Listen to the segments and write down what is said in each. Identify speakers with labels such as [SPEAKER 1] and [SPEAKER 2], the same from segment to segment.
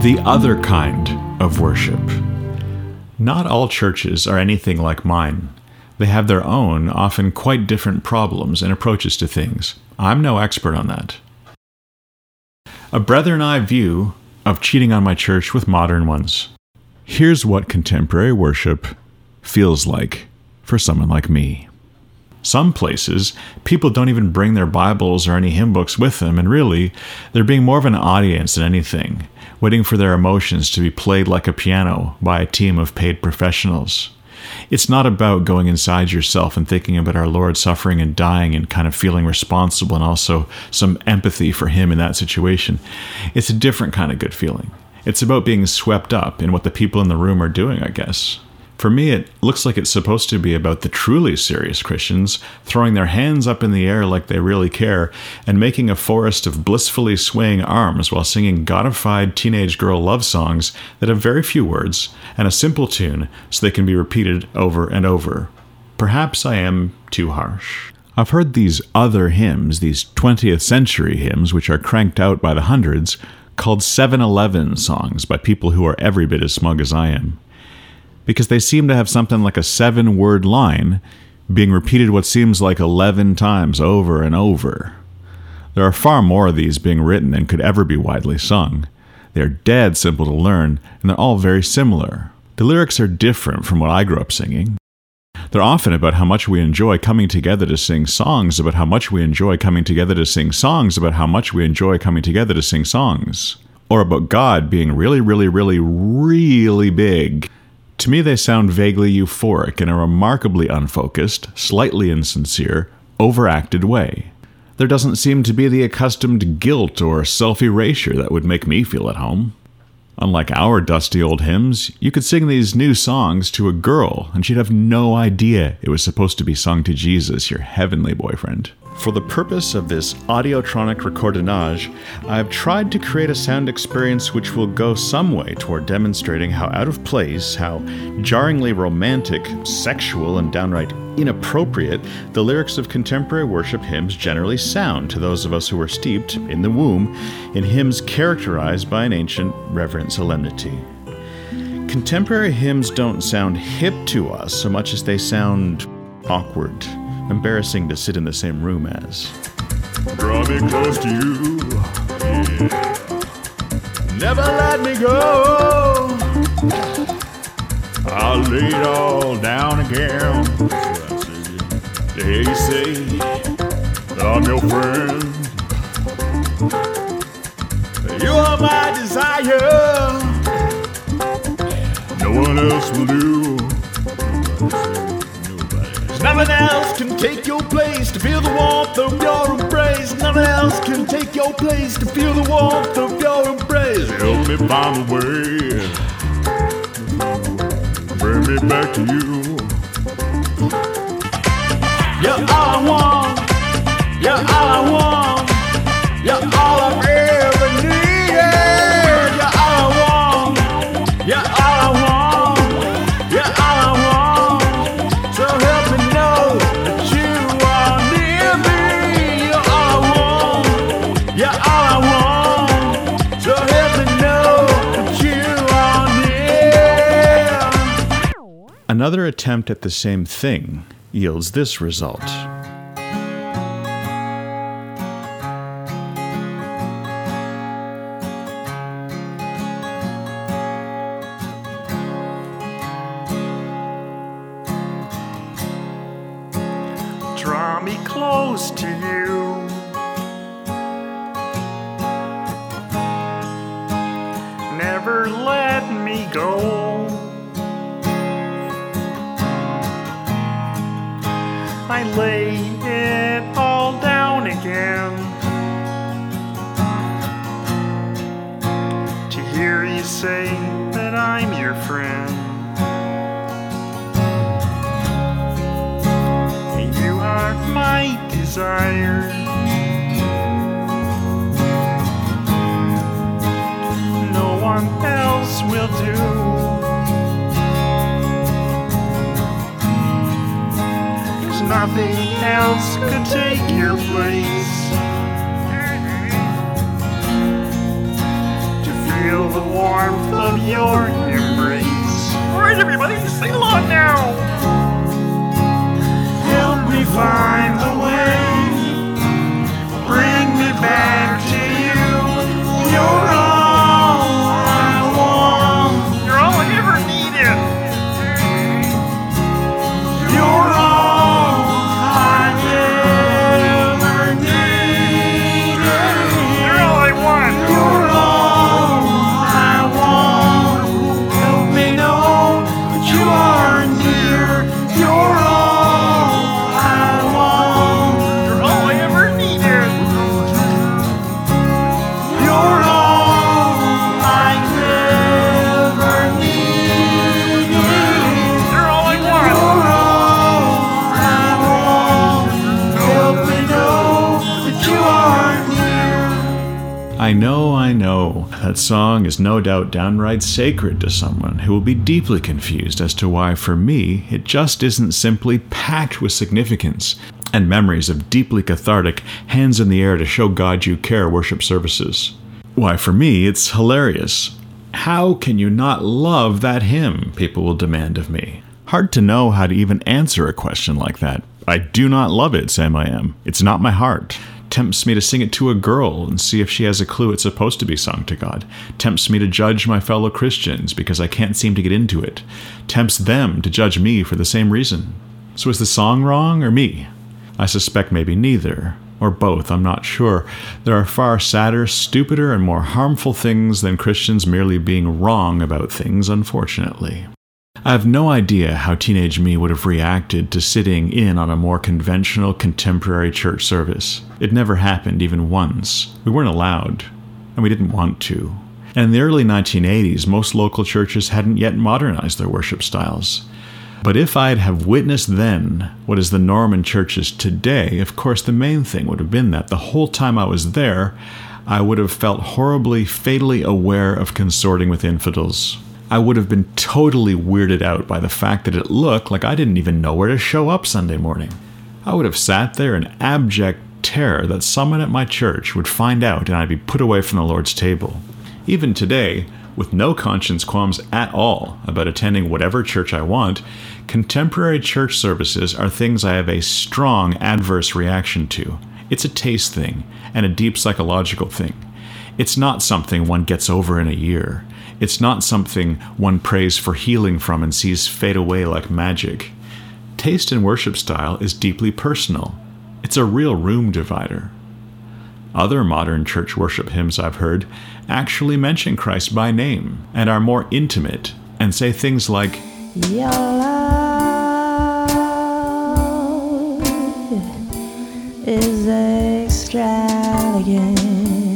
[SPEAKER 1] the other kind of worship. Not all churches are anything like mine. They have their own, often quite different problems and approaches to things. I'm no expert on that. A brethren eye view of cheating on my church with modern ones. Here's what contemporary worship feels like for someone like me. Some places, people don't even bring their Bibles or any hymn books with them, and really, they're being more of an audience than anything, waiting for their emotions to be played like a piano by a team of paid professionals. It's not about going inside yourself and thinking about our Lord suffering and dying and kind of feeling responsible and also some empathy for him in that situation. It's a different kind of good feeling. It's about being swept up in what the people in the room are doing, I guess. For me, it looks like it's supposed to be about the truly serious Christians throwing their hands up in the air like they really care and making a forest of blissfully swaying arms while singing godified teenage girl love songs that have very few words and a simple tune so they can be repeated over and over. Perhaps I am too harsh. I've heard these other hymns, these 20th century hymns, which are cranked out by the hundreds, called 7-Eleven songs by people who are every bit as smug as I am. Because they seem to have something like a 7-word line being repeated what seems like 11 times over and over. There are far more of these being written than could ever be widely sung. They're dead simple to learn, and they're all very similar. The lyrics are different from what I grew up singing. They're often about how much we enjoy coming together to sing songs, about how much we enjoy coming together to sing songs, about how much we enjoy coming together to sing songs. Or about God being really, really, really, really big. To me, they sound vaguely euphoric in a remarkably unfocused, slightly insincere, overacted way. There doesn't seem to be the accustomed guilt or self-erasure that would make me feel at home. Unlike our dusty old hymns, you could sing these new songs to a girl, and she'd have no idea it was supposed to be sung to Jesus, your heavenly boyfriend. For the purpose of this audiotronic recordinage, I have tried to create a sound experience which will go some way toward demonstrating how out of place, how jarringly romantic, sexual, and downright inappropriate the lyrics of contemporary worship hymns generally sound to those of us who are steeped, in the womb, in hymns characterized by an ancient, reverent solemnity. Contemporary hymns don't sound hip to us so much as they sound awkward. Embarrassing to sit in the same room as. Draw me close to you, yeah. Never let me go. I'll lay it all down again. To hear you say that I'm your friend. You are my desire. No one else will do. Nothing else can take your place to feel the warmth of your embrace. Nothing else can take your place to feel the warmth of your embrace. Help me find a way. Bring me back to you. You're all I want. You're all I want. You're all I've ever needed. You're all I want. You're all I want. You're all I want. So help me know that you are near me. You're all I want. You're all I want. So help me know that you are near. Another attempt at the same thing yields this result.
[SPEAKER 2] Draw me close to you. Never let me go. I lay it all down again to hear you say that I'm your friend. You are my desire. No one else will do. Nothing else could take your place. To feel the warmth of your embrace. Alright, everybody, sing along now. Help me find the way. Bring me back to you. You're all I want. You're all I ever needed. You're all I ever needed. You're all I want. You're all I want. Help me know that you are near. You're all I want. You're all I ever needed. You're all I ever needed. You're all I want. You're all I want. Help me know that you are near.
[SPEAKER 1] I know. That song is no doubt downright sacred to someone who will be deeply confused as to why, for me, it just isn't simply packed with significance and memories of deeply cathartic, hands in the air to show God you care worship services. Why, for me, it's hilarious. How can you not love that hymn, people will demand of me. Hard to know how to even answer a question like that. I do not love it, Sam I am. It's not my heart. Tempts me to sing it to a girl and see if she has a clue it's supposed to be sung to God. Tempts me to judge my fellow Christians because I can't seem to get into it. Tempts them to judge me for the same reason. So is the song wrong or me? I suspect maybe neither, or both, I'm not sure. There are far sadder, stupider, and more harmful things than Christians merely being wrong about things, unfortunately. I have no idea how teenage me would have reacted to sitting in on a more conventional contemporary church service. It never happened even once. We weren't allowed, and we didn't want to. And in the early 1980s, most local churches hadn't yet modernized their worship styles. But if I'd have witnessed then what is the norm in churches today, of course the main thing would have been that the whole time I was there, I would have felt horribly, fatally aware of consorting with infidels. I would have been totally weirded out by the fact that it looked like I didn't even know where to show up Sunday morning. I would have sat there in abject terror that someone at my church would find out and I'd be put away from the Lord's table. Even today, with no conscience qualms at all about attending whatever church I want, contemporary church services are things I have a strong adverse reaction to. It's a taste thing and a deep psychological thing. It's not something one gets over in a year. It's not something one prays for healing from and sees fade away like magic. Taste in worship style is deeply personal. It's a real room divider. Other modern church worship hymns I've heard actually mention Christ by name and are more intimate and say things like,
[SPEAKER 3] Your love is extravagant.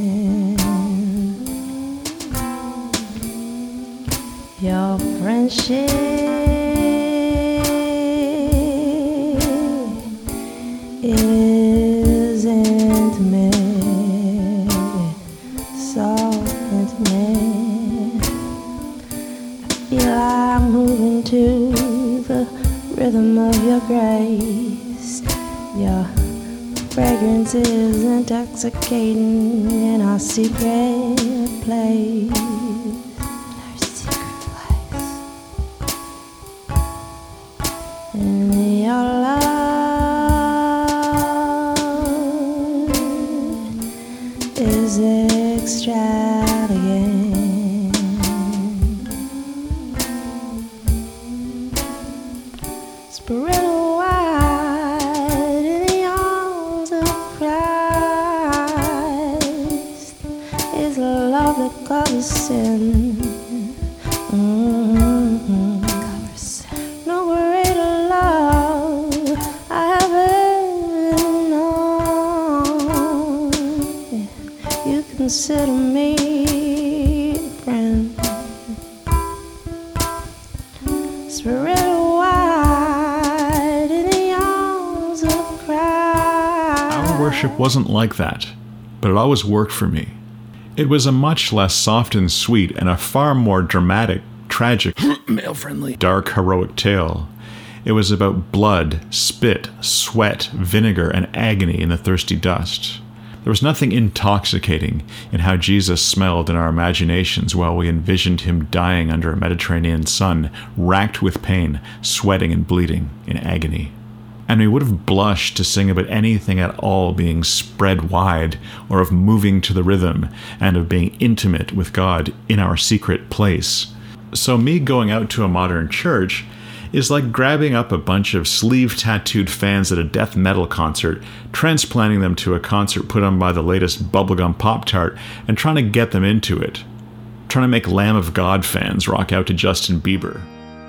[SPEAKER 3] Your friendship is intimate, so intimate. I feel I'm moving to the rhythm of your grace. Your fragrance is intoxicating in our secret place. And your love is extravagant. Spread wide in the arms of Christ is a love that covers sin. No greater love I have ever known. You consider me a friend. Spread wide in the arms of Christ.
[SPEAKER 1] Our worship wasn't like that, but it always worked for me. It was a much less soft and sweet and a far more dramatic, tragic, male-friendly, dark, heroic tale. It was about blood, spit, sweat, vinegar, and agony in the thirsty dust. There was nothing intoxicating in how Jesus smelled in our imaginations while we envisioned him dying under a Mediterranean sun, racked with pain, sweating and bleeding in agony. And we would have blushed to sing about anything at all being spread wide, or of moving to the rhythm, and of being intimate with God in our secret place. So me going out to a modern church is like grabbing up a bunch of sleeve-tattooed fans at a death metal concert, transplanting them to a concert put on by the latest bubblegum Pop-Tart, and trying to get them into it. Trying to make Lamb of God fans rock out to Justin Bieber.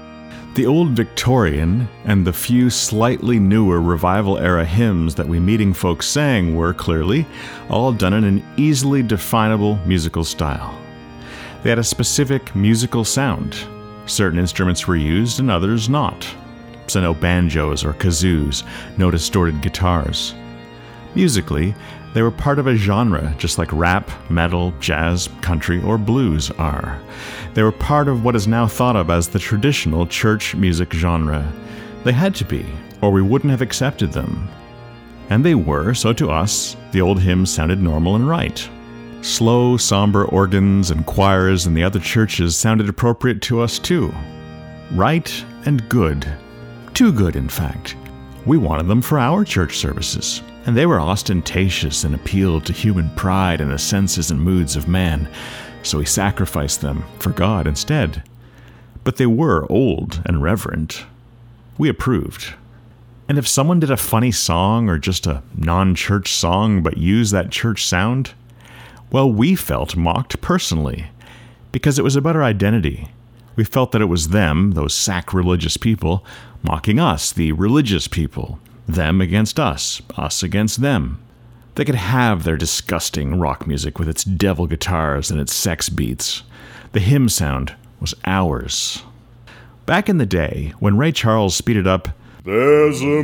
[SPEAKER 1] The old Victorian and the few slightly newer revival-era hymns that we meeting folks sang were, clearly, all done in an easily definable musical style. They had a specific musical sound. Certain instruments were used and others not. So no banjos or kazoos, no distorted guitars. Musically, they were part of a genre, just like rap, metal, jazz, country, or blues are. They were part of what is now thought of as the traditional church music genre. They had to be, or we wouldn't have accepted them. And they were, so to us, the old hymns sounded normal and right. Slow, somber organs and choirs in the other churches sounded appropriate to us too. Right and good. Too good, in fact. We wanted them for our church services, and they were ostentatious and appealed to human pride and the senses and moods of man, so we sacrificed them for God instead. But they were old and reverent. We approved. And if someone did a funny song or just a non-church song but used that church sound, well, we felt mocked personally, because it was about our identity. We felt that it was them, those sacrilegious people, mocking us, the religious people, them against us against them. They could have their disgusting rock music with its devil guitars and its sex beats. The hymn sound was ours. Back in the day, when Ray Charles speeded up, "There's a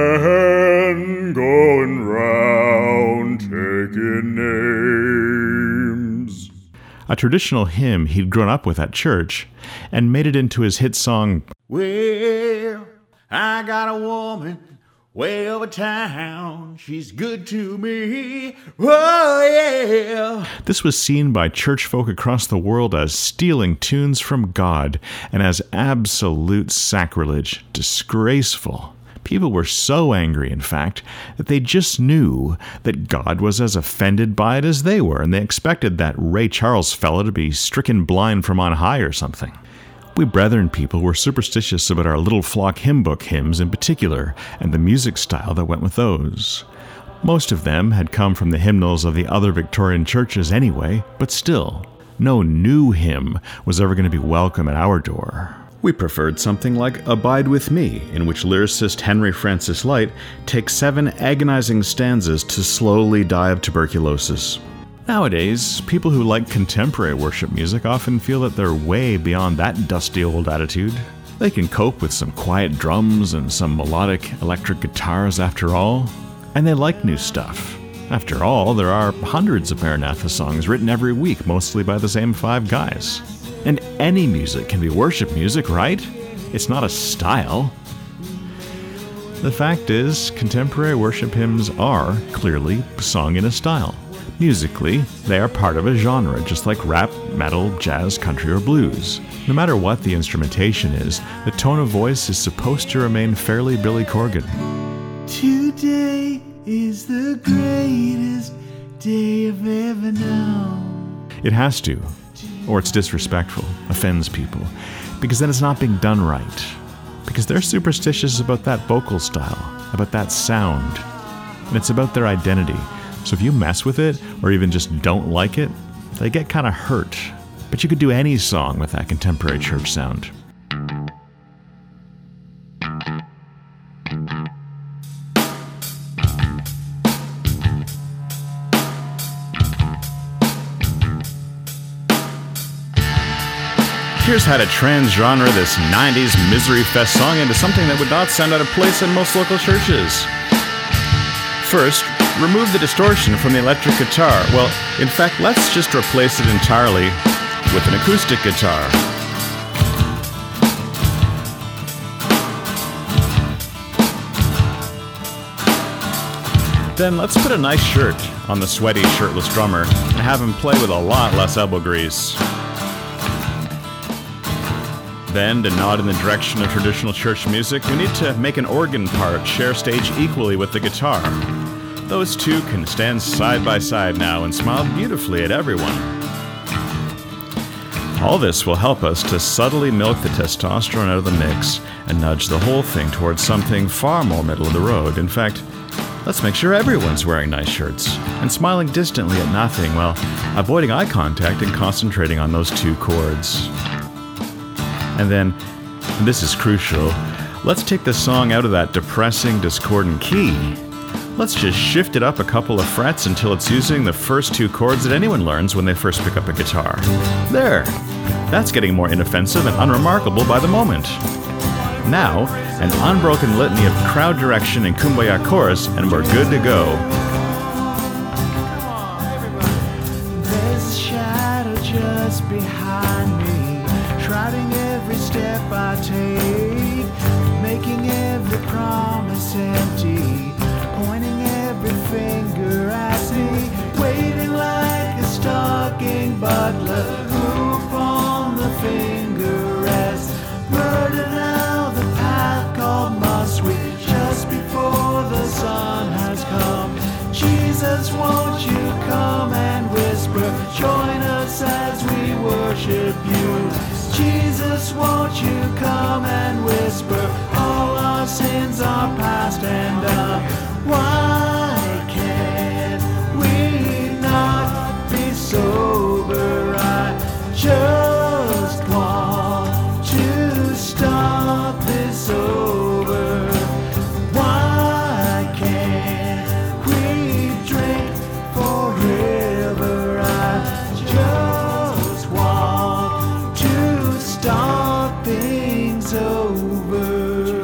[SPEAKER 1] man going round taking names," a traditional hymn he'd grown up with at church, and made it into his hit song, "Well, I got a woman way over town, she's good to me, oh yeah." This was seen by church folk across the world as stealing tunes from God and as absolute sacrilege, disgraceful. People were so angry, in fact, that they just knew that God was as offended by it as they were, and they expected that Ray Charles fella to be stricken blind from on high or something. We Brethren people were superstitious about our Little Flock hymn book hymns in particular, and the music style that went with those. Most of them had come from the hymnals of the other Victorian churches anyway, but still, no new hymn was ever going to be welcome at our door. We preferred something like Abide With Me, in which lyricist Henry Francis Lyte takes 7 agonizing stanzas to slowly die of tuberculosis. Nowadays, people who like contemporary worship music often feel that they're way beyond that dusty old attitude. They can cope with some quiet drums and some melodic electric guitars after all, and they like new stuff. After all, there are hundreds of Maranatha songs written every week, mostly by the same 5 guys. And any music can be worship music, right? It's not a style. The fact is, contemporary worship hymns are clearly sung in a style. Musically, they are part of a genre, just like rap, metal, jazz, country, or blues. No matter what the instrumentation is, the tone of voice is supposed to remain fairly Billy Corgan.
[SPEAKER 2] Today is the greatest day I've ever known.
[SPEAKER 1] It has to, or it's disrespectful, offends people, because then it's not being done right. Because they're superstitious about that vocal style, about that sound, and it's about their identity. So if you mess with it, or even just don't like it, they get kind of hurt. But you could do any song with that contemporary church sound. Here's how to trans-genre this 90s Misery Fest song into something that would not sound out of place in most local churches. First, remove the distortion from the electric guitar. Well, in fact, let's just replace it entirely with an acoustic guitar. Then let's put a nice shirt on the sweaty, shirtless drummer and have him play with a lot less elbow grease. Then, to nod in the direction of traditional church music, we need to make an organ part share stage equally with the guitar. Those two can stand side by side now and smile beautifully at everyone. All this will help us to subtly milk the testosterone out of the mix and nudge the whole thing towards something far more middle of the road. In fact, let's make sure everyone's wearing nice shirts and smiling distantly at nothing while avoiding eye contact and concentrating on those two chords. And then, and this is crucial, let's take the song out of that depressing, discordant key. Let's just shift it up a couple of frets until it's using the first two chords that anyone learns when they first pick up a guitar. There! That's getting more inoffensive and unremarkable by the moment. Now, an unbroken litany of crowd direction and kumbaya chorus, and we're good to go.
[SPEAKER 2] There's a shadow just behind me, shrouding every step I take, making every promise empty, pointing every finger at me, waiting like a stalking butler, hoop on the finger rest, murder now the path called must we, just before the sun has come. Jesus, won't you come and whisper, join us as we worship you. Jesus, won't you come and whisper, all our sins are past and done. Why can't we not be sober? I just want to start this over. Why can't we drink forever? I just want to start things over.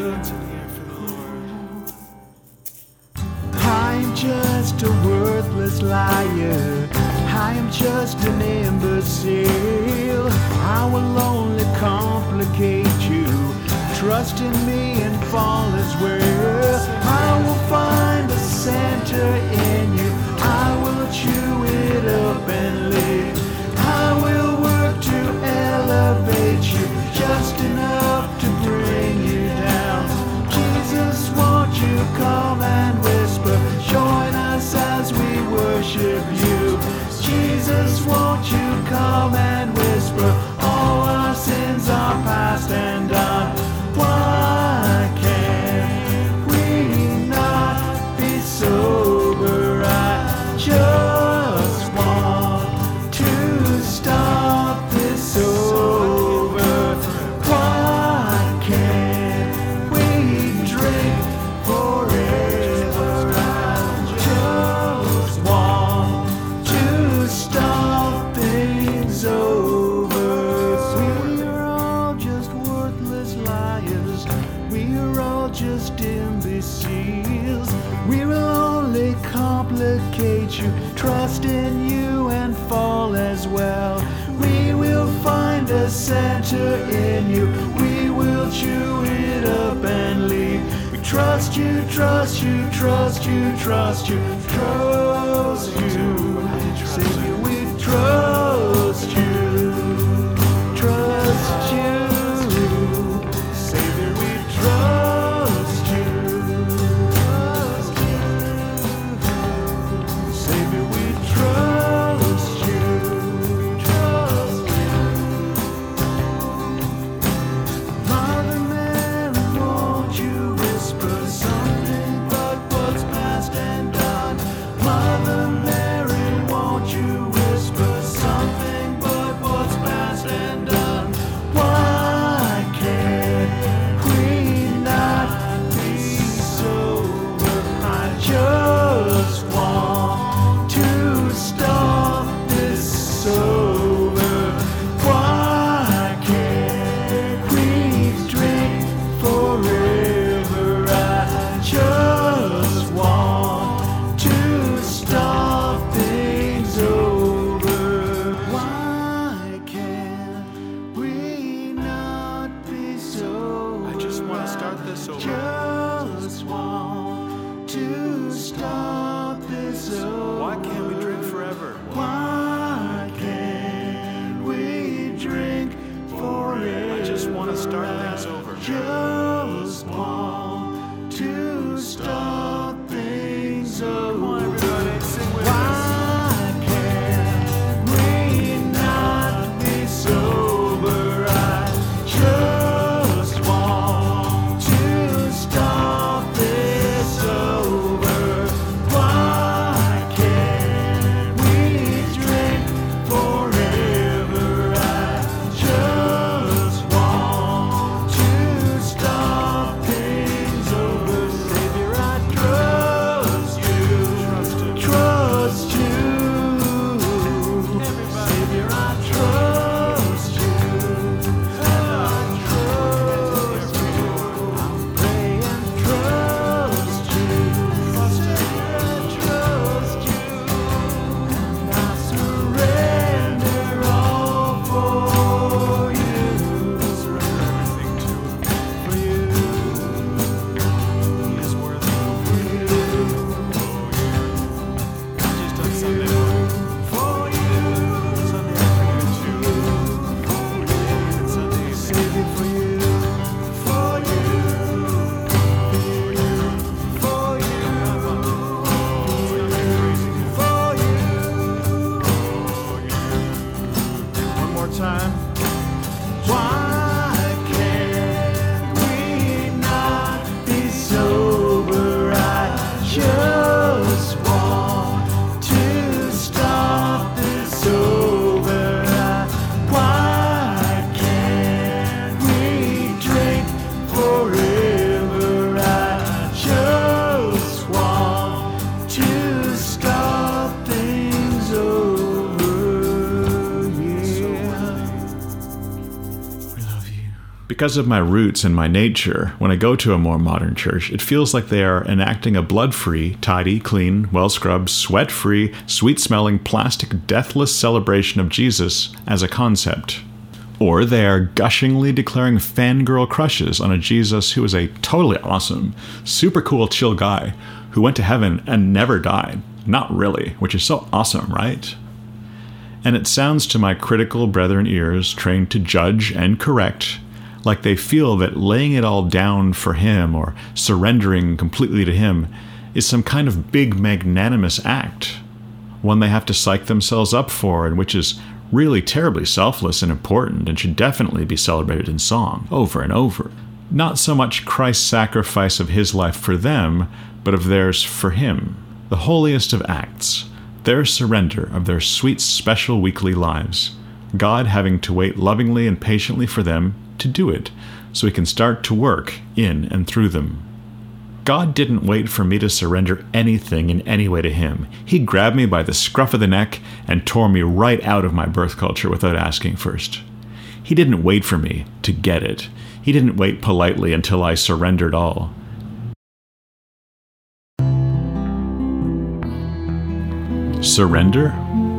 [SPEAKER 2] I'm just a worthless liar, I am just an imbecile. I will only complicate you, trust in me and fall as well. I will find a center in you, I will chew it up and live. I will work to elevate you, just enough to bring you down. Jesus, won't you come and whisper, join us as we worship you. Jesus, won't you come and whisper, all our sins are past and done. Why can't we not be sober? I just want to start this over. Why can't we drink forever? I just want to start things over. We're all just worthless liars, we're all just imbeciles. We will only complicate you, trust in you and fall as well. We will find a center in you, we will chew it up and leave. We trust you, trust you, trust you, trust you, trust you. Savior, we trust you, trust you. Savior, we trust you, trust you. Savior, we trust you, trust you. Mother Mary, won't you whisper something but what's past and done? Mother Mary,
[SPEAKER 1] Because of my roots and my nature, when I go to a more modern church, it feels like they are enacting a blood-free, tidy, clean, well-scrubbed, sweat-free, sweet-smelling, plastic, deathless celebration of Jesus as a concept. Or they are gushingly declaring fangirl crushes on a Jesus who is a totally awesome, super cool, chill guy who went to heaven and never died. Not really, which is so awesome, right? And it sounds to my critical brethren ears, trained to judge and correct, like they feel that laying it all down for him or surrendering completely to him is some kind of big magnanimous act, one they have to psych themselves up for, and which is really terribly selfless and important and should definitely be celebrated in song over and over. Not so much Christ's sacrifice of his life for them, but of theirs for him, the holiest of acts, their surrender of their sweet special weekly lives, God having to wait lovingly and patiently for them to do it, so he can start to work in and through them. God didn't wait for me to surrender anything in any way to him. He grabbed me by the scruff of the neck and tore me right out of my birth culture without asking first. He didn't wait for me to get it. He didn't wait politely until I surrendered all. Surrender?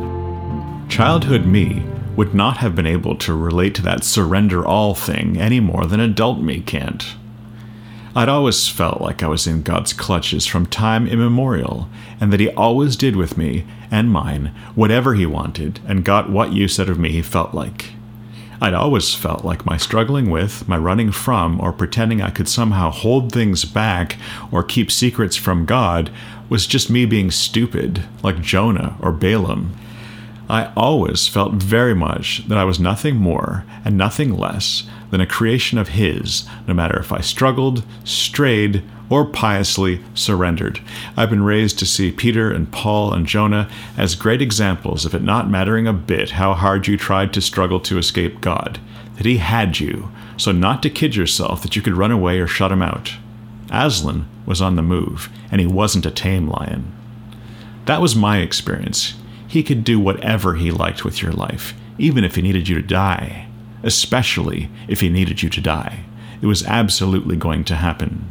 [SPEAKER 1] Childhood me would not have been able to relate to that surrender all thing any more than adult me can't. I'd always felt like I was in God's clutches from time immemorial, and that he always did with me and mine whatever he wanted and got what use out of me he felt like. I'd always felt like my struggling with, my running from, or pretending I could somehow hold things back or keep secrets from God was just me being stupid, like Jonah or Balaam. I always felt very much that I was nothing more and nothing less than a creation of his, no matter if I struggled, strayed, or piously surrendered. I've been raised to see Peter and Paul and Jonah as great examples of it not mattering a bit how hard you tried to struggle to escape God, that he had you, so not to kid yourself that you could run away or shut him out. Aslan was on the move, and he wasn't a tame lion. That was my experience. He could do whatever he liked with your life, even if he needed you to die. Especially if he needed you to die. It was absolutely going to happen.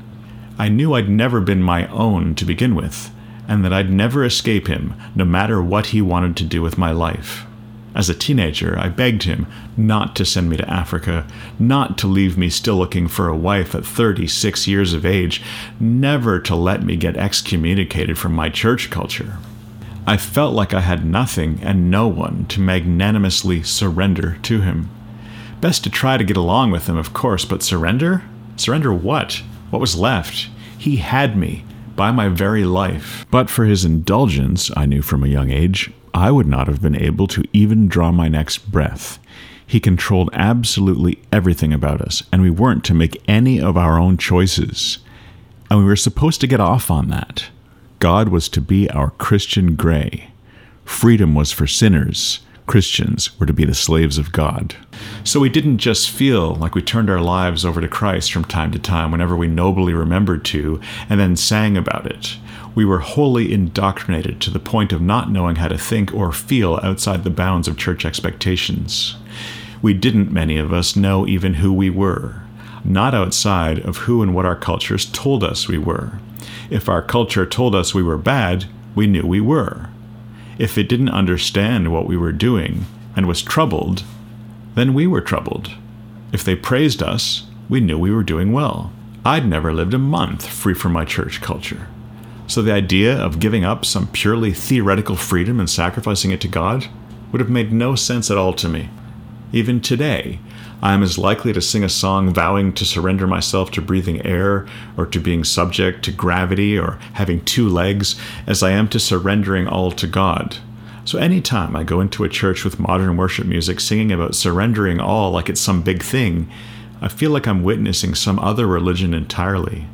[SPEAKER 1] I knew I'd never been my own to begin with, and that I'd never escape him, no matter what he wanted to do with my life. As a teenager, I begged him not to send me to Africa, not to leave me still looking for a wife at 36 years of age, never to let me get excommunicated from my church culture. I felt like I had nothing and no one to magnanimously surrender to him. Best to try to get along with him, of course, but surrender? Surrender what? What was left? He had me, by my very life. But for his indulgence, I knew from a young age, I would not have been able to even draw my next breath. He controlled absolutely everything about us, and we weren't to make any of our own choices. And we were supposed to get off on that. God was to be our Christian Grey. Freedom was for sinners. Christians were to be the slaves of God. So we didn't just feel like we turned our lives over to Christ from time to time whenever we nobly remembered to, and then sang about it. We were wholly indoctrinated to the point of not knowing how to think or feel outside the bounds of church expectations. We didn't, many of us, know even who we were, not outside of who and what our cultures told us we were. If our culture told us we were bad, we knew we were. If it didn't understand what we were doing and was troubled, then we were troubled. If they praised us, we knew we were doing well. I'd never lived a month free from my church culture. So the idea of giving up some purely theoretical freedom and sacrificing it to God would have made no sense at all to me. Even today, I am as likely to sing a song vowing to surrender myself to breathing air or to being subject to gravity or having 2 legs as I am to surrendering all to God. So anytime I go into a church with modern worship music singing about surrendering all like it's some big thing, I feel like I'm witnessing some other religion entirely.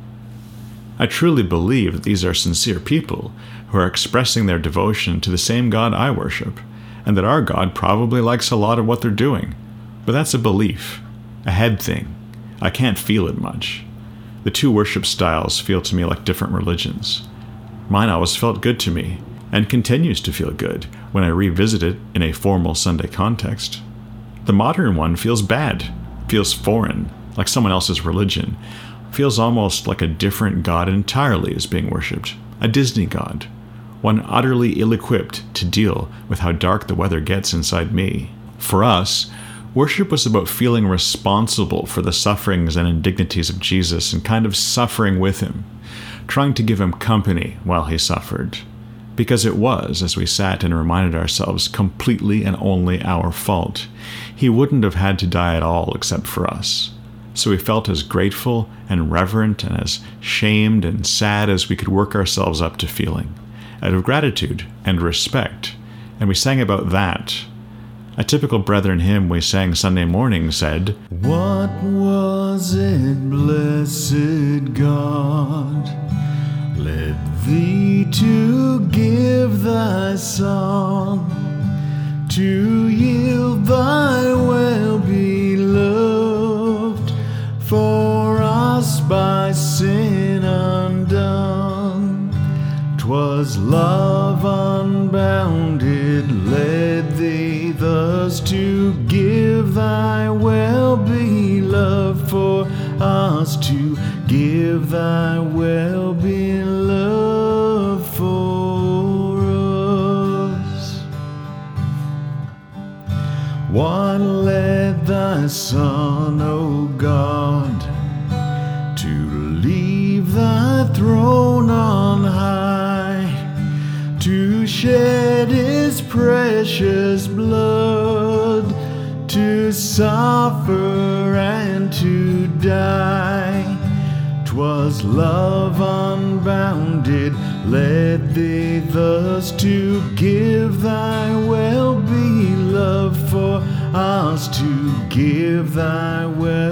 [SPEAKER 1] I truly believe that these are sincere people who are expressing their devotion to the same God I worship, and that our God probably likes a lot of what they're doing. But that's a belief, a head thing. I can't feel it much. The 2 worship styles feel to me like different religions. Mine always felt good to me, and continues to feel good when I revisit it in a formal Sunday context. The modern one feels bad, feels foreign, like someone else's religion. Feels almost like a different god entirely is being worshipped. A Disney god. One utterly ill-equipped to deal with how dark the weather gets inside me. For us, worship was about feeling responsible for the sufferings and indignities of Jesus and kind of suffering with him, trying to give him company while he suffered. Because it was, as we sat and reminded ourselves, completely and only our fault. He wouldn't have had to die at all except for us. So we felt as grateful and reverent and as shamed and sad as we could work ourselves up to feeling, out of gratitude and respect. And we sang about that. A typical Brethren hymn we sang Sunday morning said,
[SPEAKER 2] What was it, blessed God, led thee to give thy Son, to yield thy well-beloved, for us by sin undone? 'Twas love unbounded led thee thus to give thy well-beloved, for us to give thy well-beloved for us. What led thy Son, O God, to leave thy throne on high, to shed his precious blood, to suffer and to die? 'Twas love unbounded led thee thus to give thy well-beloved, for us to give thy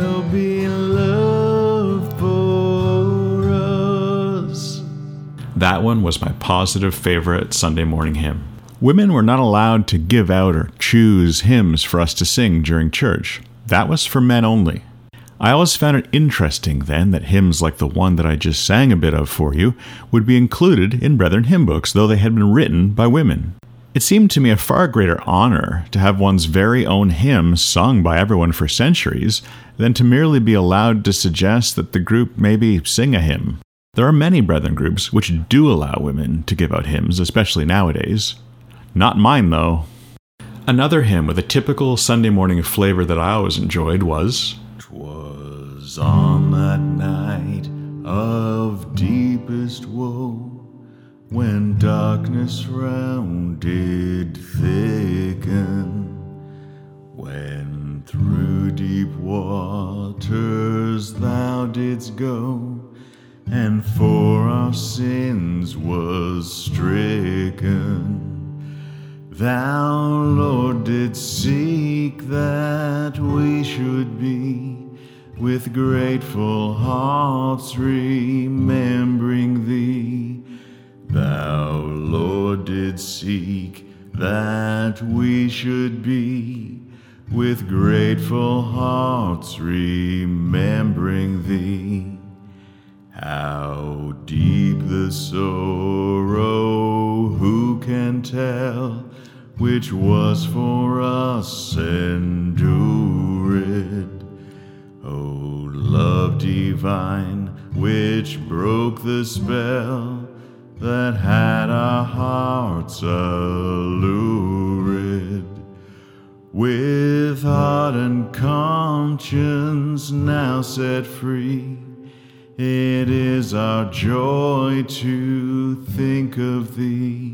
[SPEAKER 2] well-beloved for us.
[SPEAKER 1] That one was my positive favorite Sunday morning hymn. Women were not allowed to give out or choose hymns for us to sing during church. That was for men only. I always found it interesting then that hymns like the one that I just sang a bit of for you would be included in Brethren hymn books, though they had been written by women. It seemed to me a far greater honor to have one's very own hymn sung by everyone for centuries than to merely be allowed to suggest that the group maybe sing a hymn. There are many Brethren groups which do allow women to give out hymns, especially nowadays. Not mine, though. Another hymn with a typical Sunday morning flavor that I always enjoyed was,
[SPEAKER 2] 'Twas on that night of deepest woe, when darkness round did thicken, when through deep waters thou didst go, and for our sins was stricken. Thou, Lord, didst seek that we should be with grateful hearts remembering thee. Thou, Lord, didst seek that we should be with grateful hearts remembering thee. How deep the sorrow, who can tell, which was for us endured? O love divine, which broke the spell that had our hearts allured, with heart and conscience now set free, it is our joy to think of thee.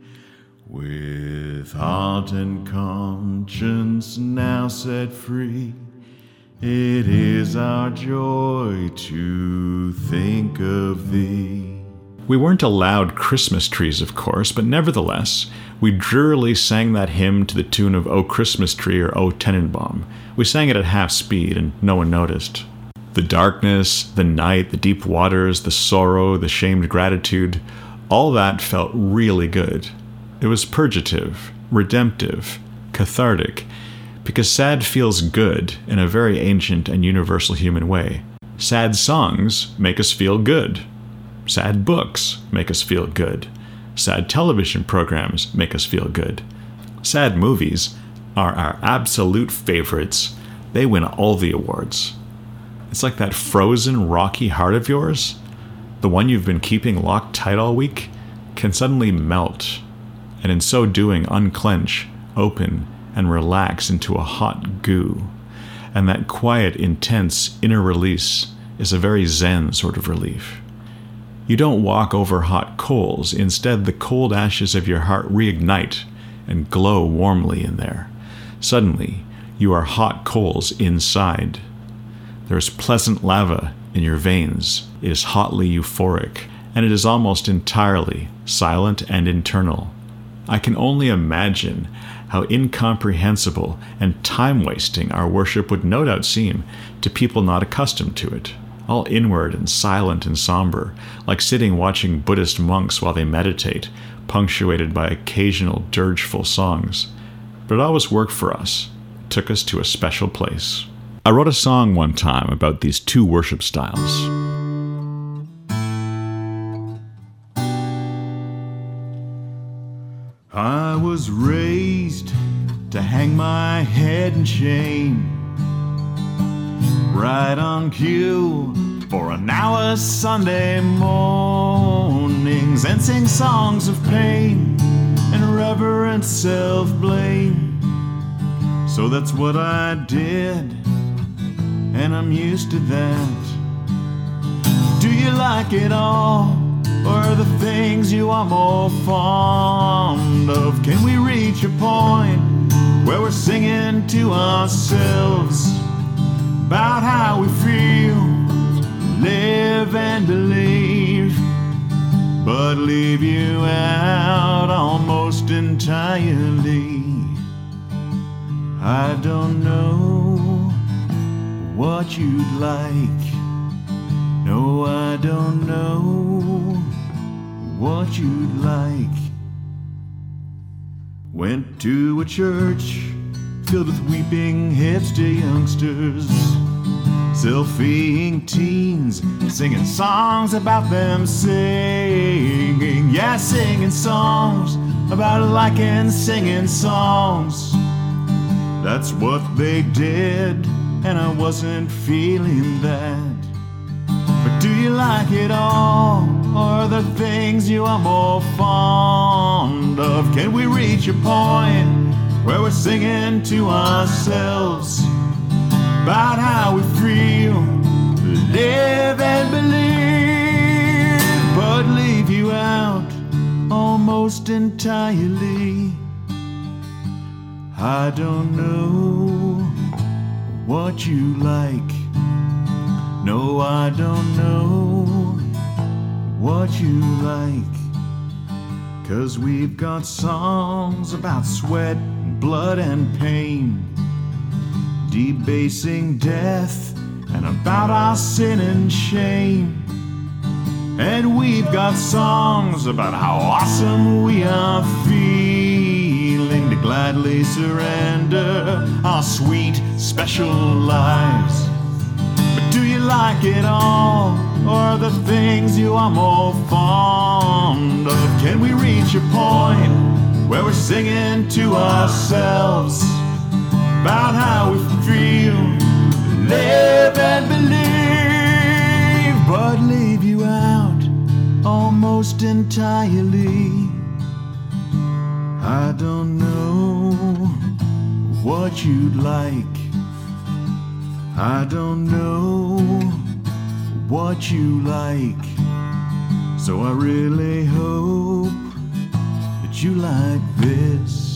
[SPEAKER 2] With heart and conscience now set free, it is our joy to think of thee.
[SPEAKER 1] We weren't allowed Christmas trees, of course, but nevertheless, we drearily sang that hymn to the tune of O Christmas Tree or O Tenenbaum. We sang it at half speed and no one noticed. The darkness, the night, the deep waters, the sorrow, the shamed gratitude, all that felt really good. It was purgative, redemptive, cathartic, because sad feels good in a very ancient and universal human way. Sad songs make us feel good. Sad books make us feel good. Sad television programs make us feel good. Sad movies are our absolute favorites, they win all the awards. It's like that frozen, rocky heart of yours, the one you've been keeping locked tight all week, can suddenly melt, and in so doing unclench, open, and relax into a hot goo. And that quiet, intense inner release is a very zen sort of relief. You don't walk over hot coals. Instead, the cold ashes of your heart reignite and glow warmly in there. Suddenly, you are hot coals inside. There is pleasant lava in your veins. It is hotly euphoric, and it is almost entirely silent and internal. I can only imagine how incomprehensible and time-wasting our worship would no doubt seem to people not accustomed to it. All inward and silent and somber, like sitting watching Buddhist monks while they meditate, punctuated by occasional dirgeful songs. But it always worked for us. It took us to a special place. I wrote a song one time about these two worship styles.
[SPEAKER 2] I was raised to hang my head in shame, right on cue for an hour Sunday mornings, and sing songs of pain and reverent self-blame. So that's what I did, and I'm used to that. Do you like it all, or are the things you are more fond of? Can we reach a point where we're singing to ourselves about how we feel, live and believe, but leave you out almost entirely? I don't know what you'd like. No, I don't know what you'd like. Went to a church filled with weeping hipster youngsters, selfieing teens, singing songs about them singing. Yeah, singing songs about liking singing songs. That's what they did, and I wasn't feeling that. But do you like it all, or the things you are more fond of? Can we reach a point where we're singing to ourselves about how we feel, live and believe, but leave you out almost entirely? I don't know what you like. No, I don't know what you like. 'Cause we've got songs about sweat, blood and pain, debasing death, and about our sin and shame. And we've got songs about how awesome we are feeling to gladly surrender our sweet, special lives. But do you like it all, or the things you are more fond of? Can we reach a point where we're singing to ourselves about how we feel, live and believe, but leave you out almost entirely? I don't know what you'd like. I don't know what you like. So I really hope that you like this.